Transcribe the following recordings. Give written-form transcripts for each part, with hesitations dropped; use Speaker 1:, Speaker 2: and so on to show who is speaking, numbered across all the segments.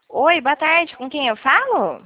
Speaker 1: Oi, boa tarde. Com quem eu falo?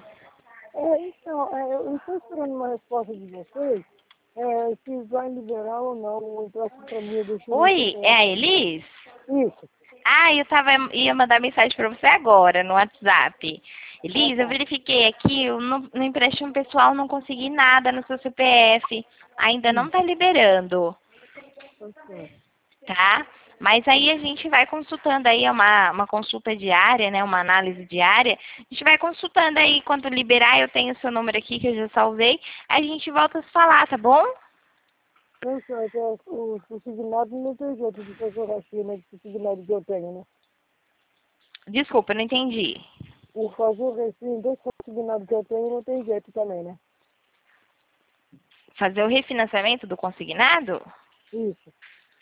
Speaker 2: Eu estou esperando uma resposta de vocês, se vai liberar ou não o empréstimo para mim, eu deixei meu
Speaker 1: Oi, é
Speaker 2: CPF
Speaker 1: a
Speaker 2: aqui.
Speaker 1: Elis?
Speaker 2: Isso.
Speaker 1: Ah, ia mandar mensagem para você agora no WhatsApp.
Speaker 2: Ah,
Speaker 1: Elis, eu
Speaker 2: tá.
Speaker 1: verifiquei aqui, no empréstimo pessoal não consegui nada no seu CPF. Ainda não está liberando,
Speaker 2: Tá certo.
Speaker 1: tá? Mas aí a gente vai consultando aí, é uma consulta diária, né? Uma análise diária. A gente vai consultando aí, quando liberar, eu tenho o seu número aqui que eu já salvei. A gente volta a se falar, tá bom?
Speaker 2: Tá certo, o consignado não tem jeito de fotografia, né, de consignado que eu tenho, né?
Speaker 1: Desculpa, eu não entendi.
Speaker 2: O fazer o refim desse consignado que eu tenho não tem jeito também, né?
Speaker 1: Fazer o refinanciamento do consignado?
Speaker 2: Isso.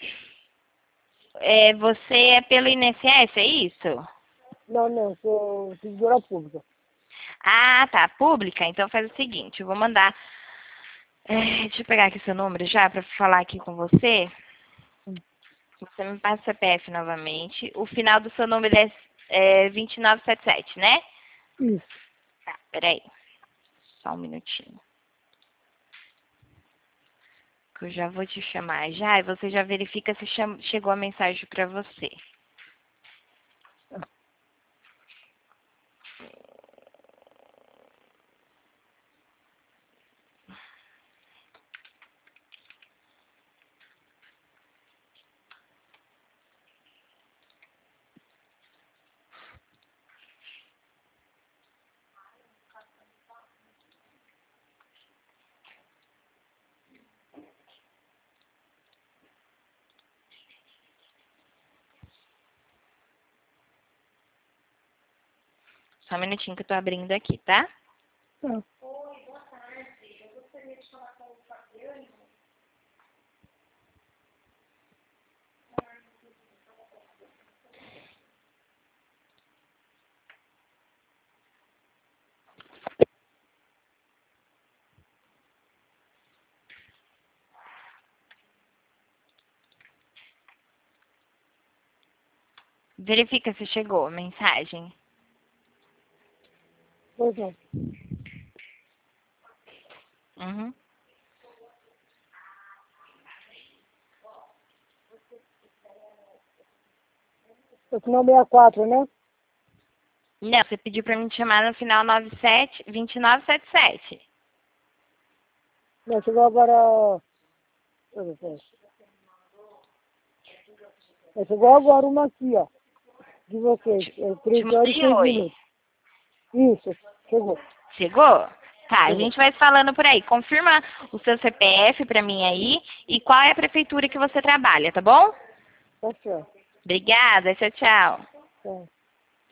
Speaker 1: Você é pelo INSS, é isso?
Speaker 2: Não, sou servidora pública.
Speaker 1: Ah, tá. Pública? Então faz o seguinte, eu vou mandar. Deixa eu pegar aqui seu número já para falar aqui com você.
Speaker 2: Hum.
Speaker 1: Você me passa o CPF novamente. O final do seu número é 2977, né?
Speaker 2: Isso.
Speaker 1: Tá, peraí. Só um minutinho. Que eu já vou te chamar já e você já verifica se chegou a mensagem para você. Só um minutinho que eu tô abrindo aqui, tá?
Speaker 2: Tá.
Speaker 1: Verifica se chegou a mensagem.
Speaker 2: Pois não.
Speaker 1: Uhum.
Speaker 2: O final 64, né?
Speaker 1: Não, você pediu pra mim te chamar no final 2977.
Speaker 2: Não, chegou agora. Deixa eu ver, chegou agora uma aqui, ó. De vocês. É
Speaker 1: Te
Speaker 2: 3 horas e
Speaker 1: mandei
Speaker 2: 6
Speaker 1: oi.
Speaker 2: minutos. Isso, chegou.
Speaker 1: Chegou? Tá, a
Speaker 2: Chegou.
Speaker 1: gente vai se falando por aí. Confirma o seu CPF pra mim aí e qual é a prefeitura que você trabalha, tá bom?
Speaker 2: Tá certo.
Speaker 1: Obrigada, tchau, tchau.
Speaker 2: Tá.